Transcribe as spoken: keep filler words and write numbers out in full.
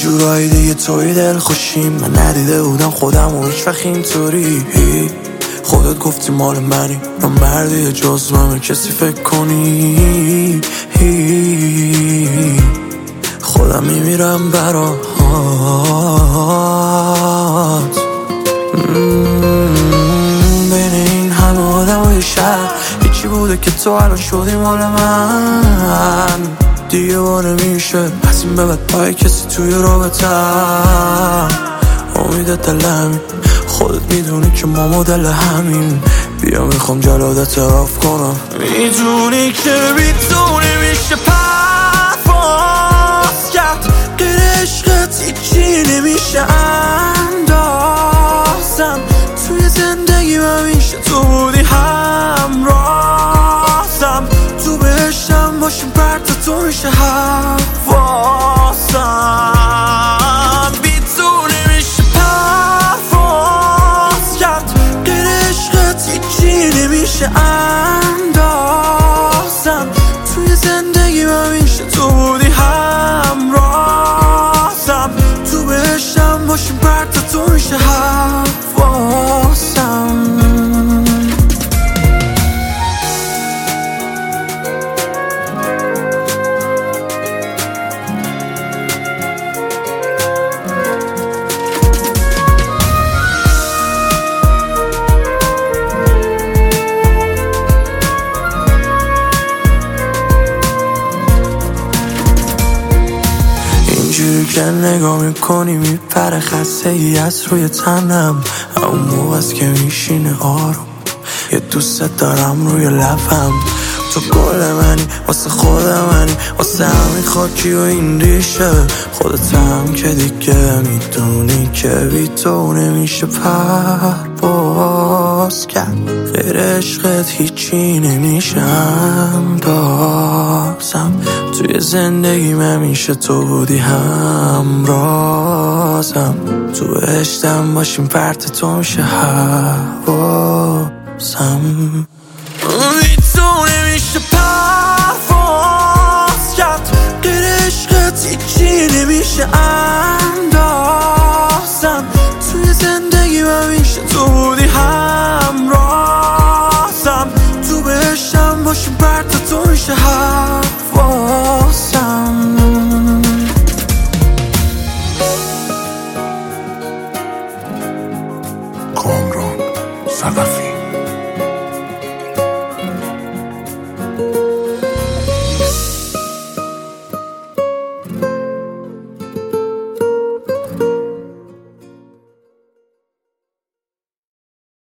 جورایی دیگه توی دل خوشیم، من ندیده بودم خودم و هیچ وقت اینطوری. خودت گفتی مال منی، من مردی جز من کسی فکر کنی. خودم میمیرم برات. بین این همه آدم های شهر هیچی بوده که تو الان شدی مال من. دیگه با نمیشه از این به بعد پای کسی توی رابطم. امید دل همین، خودت میدونی که ما مدل همین. بیا میخوام جلادت اعراف کنم. میدونی که بیتونه میشه پرواز کرد، غیر عشقت هیچی نمیشه اندازم. توی زندگی من میشه تو بودی همرازم. تو بهشتم باشیم پرت تو میشه حواسم. بیتونه میشه پرواز کرد، غیر عشقت هیچی نمیشه اندازم. توی زندگی من میشه تو بودی همرازم. تو بهشتم باشیم پرت تو میشه حواسم. اینجوری که نگاه میکنی میپره خسته ای از روی تنم. اون موقع است که میشینه آروم، یه دوست دارم روی لبم. تو گل منی، واسه خود منی، واسه همین خاکی و این ریشه. خودت هم که دیگه میدونی که بی تو نمیشه پرواز کرد. غیر عشقت هیچی نمیشه اندازم. توی زندگی من میشه تو بودی همرازم. تو بهشتم باشیم پرت تو میشه حواسم. بیتونه میشه پرواز کرد، غیر عشقت هیچی نمیشه اندازم. توی زندگی من میشه تو بودی همرازم. تو بهشتم باشیم پرت تو میشه حواسم. کامران صدفی